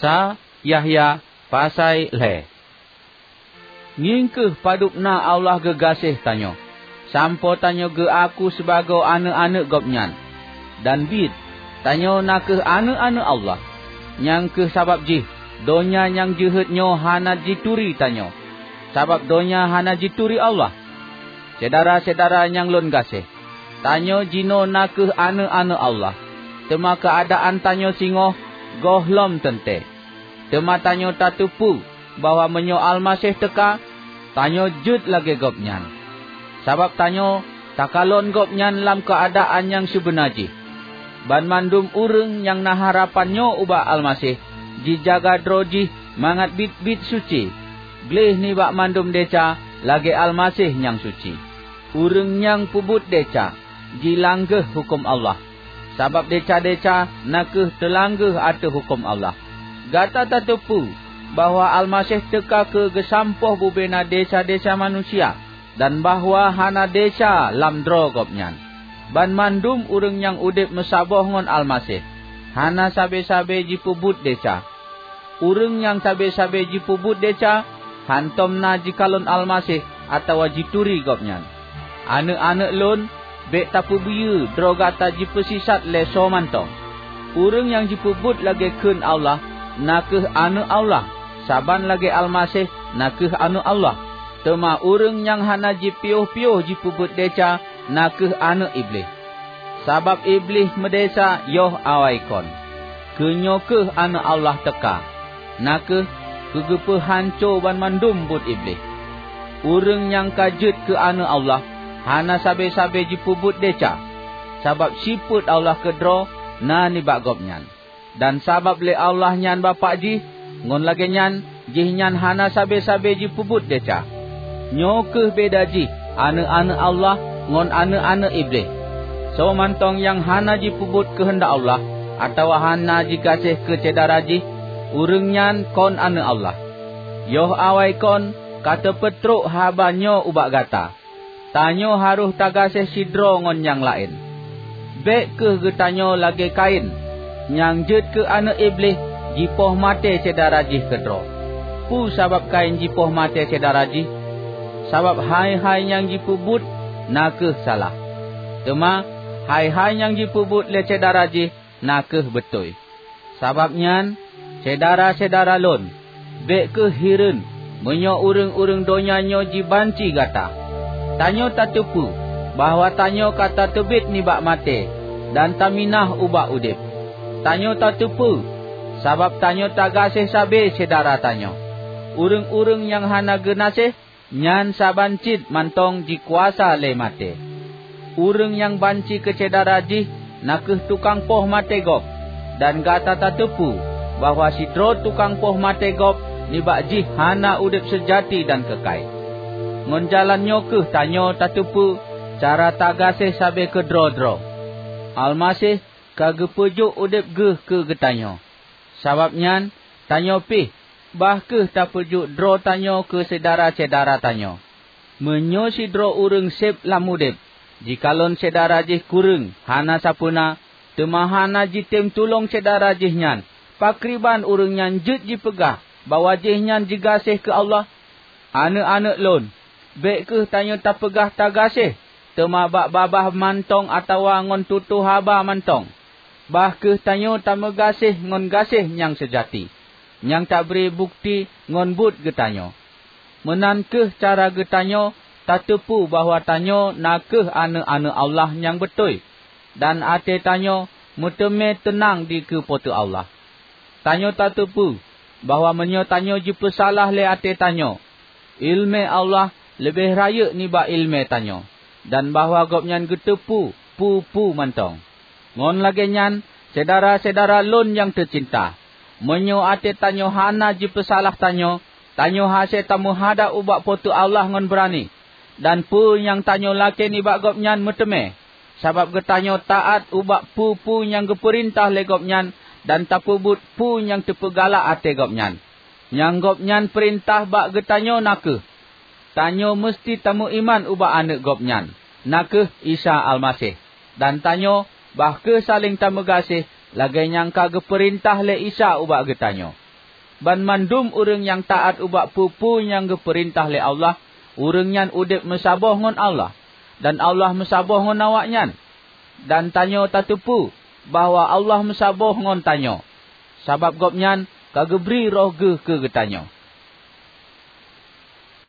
Sa Yahya pasai le. Ngingkeh padupna Allah gegasih tanyo. Sampo tanyo ge aku sebagai anak-anak gopnyan. Dan bid tanyo nakeh anak-anak Allah. Nyang ke sabab jih donya yang jehetnyo hana jituri tanyo. Sabab donya hana jituri Allah. Sedara-sedara yang lon gasih. Tanyo jino nakeh anak-anak Allah. Tema keadaan tanyo singoh gohlom tente. Tema tanyo tatupu bahwa menyo Almasih teka, tanyo jut lagi gopnyan. Sabab tanyo takalon gopnyan dalam keadaan yang sebenaji. Ban mandum ureng yang naharapanyo ubah Almasih, jijaga droji mangat bit-bit suci. Gleh ni bak mandum deca, lagi Almasih yang suci. Ureng yang pubut deca, jilanggeh hukum Allah. Sabab deca-deca nakeh telanggeh ate hukum Allah. Gata tatupu bahwa Almasih teka ke gesampoh bubena desa-desa manusia. Dan bahwa hana desa lam dro gopnyan. Ban mandum urang yang udip mesaboh ngon Almasih. Hana sabe-sabe jipubut deca. Urang yang sabe-sabe jipubut deca, hantomna jikalon Almasih atau jituri gopnyan. Anak-anak lon, bek tapu biu drogata jipesisat leso mantong. Urang yang jipubut lagi kun Allah, nakeh anak Allah. Saban lagi Almasih, nakeh anak Allah. Tema urang yang hana jipiuh-piuh jipubut deca, nakeh anak iblis. Sabab iblis medesa yoh awaikon. Kenyokeh anak Allah teka. Nakeh kegepe hancur ban mandum but iblis. Urang yang kajut ke anak Allah, hana sabe-sabe jipubut deca. Sabab siput Allah kedro, na ni bak gopnyan. Dan sabab le Allah nyan bapak ji, ngon lagi nyan, jih nyan hana sabe-sabe jipubut deca. Nyokeh beda ji, anak-anak Allah ngon anak-anak iblis. So mantong yang hana jipubut kehendak Allah, atau hana jikasih ke cedara ji, urang nyan kon anak Allah. Yoh awai kon, kata Petruk habanyo ubak gata. Tanyo haruh tagasih sidro ngon yang lain. Bek ke getanyo lagi kain, nyang jet ke anak iblis, jipoh mate cedara ji kedro. Pu sabab kain jipoh mate cedara ji? Sabab hai-hai yang jipubut, nakeh salah. Tema, hai-hai yang jipubut le cedara ji, nakeh betul. Sababnya, cedara-cedara lon, bek ke hiren, menyo urang-urang donyanyo jibanci gata. Tanyo tatupu, bahwa tanyo kata tebit ni bak mate, dan taminah ubak udip. Tanyo tatupu, sabab tanyo tagasih sabe cedara tanyo. Urang-urang yang hana genasih, nyan sabancit mantong jikuasa le mate. Urang yang banci ke cedara ji, nakeh tukang poh mate gop. Dan gata tatupu, bahwa sidro tukang poh mate gop, nibak ji hana udip sejati dan kekal. Ngon jalan nyokeh tanyo tatupu, cara tagasih sabe ke dro-dro. Almasih kage pujuk udip geh ke getanyo. Sababnya, tanyo pih, bahkeh tak pujuk dro tanyo ke sedara-sedara tanyo. Menyo si dro urang sep lam udip. Jikalon sedara jih kurang, hana sapuna, temahana jitem tulong sedara jih nyan. Pakriban urang nyan jut jipegah, bawa jih nyan jigasih ke Allah. Anak-anak lon, bek ke tanyo tak pegah tagasih, temabak babah mantong atau ngon tutu haba mantong. Bahkeh tanyo tak megasih ngon gasih yang sejati. Yang tak beri bukti ngon but getanyo. Menankeh cara getanyo, tak tepu bahwa tanyo nakeh anak-anak Allah yang betul. Dan ate tanyo muteme tenang di kepotu Allah. Tanyo tak tepu bahwa menyo tanyo jipesalah le ate tanyo. Ilmu Allah lebih raya niba ilmu tanyo. Dan bahwa gopnyan getepu, pu mantong. Ngon lagi nyan, sedara-sedara lon yang tercinta. Menyo ate tanyo hana jipesalah tanyo. Tanyo hase tamu hada ubak potu Allah ngon berani. Dan pu yang tanyo laki ni bak gopnyan meteme. Sabab getanyo taat ubak pu yang geperintah le gopnyan. Dan tapubut pu yang tepegala ate gopnyan. Yang gopnyan perintah bak getanyo nakeh. Tanyo mesti tamu iman ubak anak gopnyan. Nakeh Isa Almasih. Dan tanyo bahke saling tamu gasih. Lagi nyangka geperintah le Isa ubak getanyo. ban mandum urang yang taat ubak pupu yang geperintah le Allah, urang nyan udip mesaboh ngon Allah, dan Allah mesaboh ngon awak nyan. Dan tanyo tatupu bahwa Allah mesaboh ngon tanyo. Sabab gop nyan kagebri roh ge ke getanyo.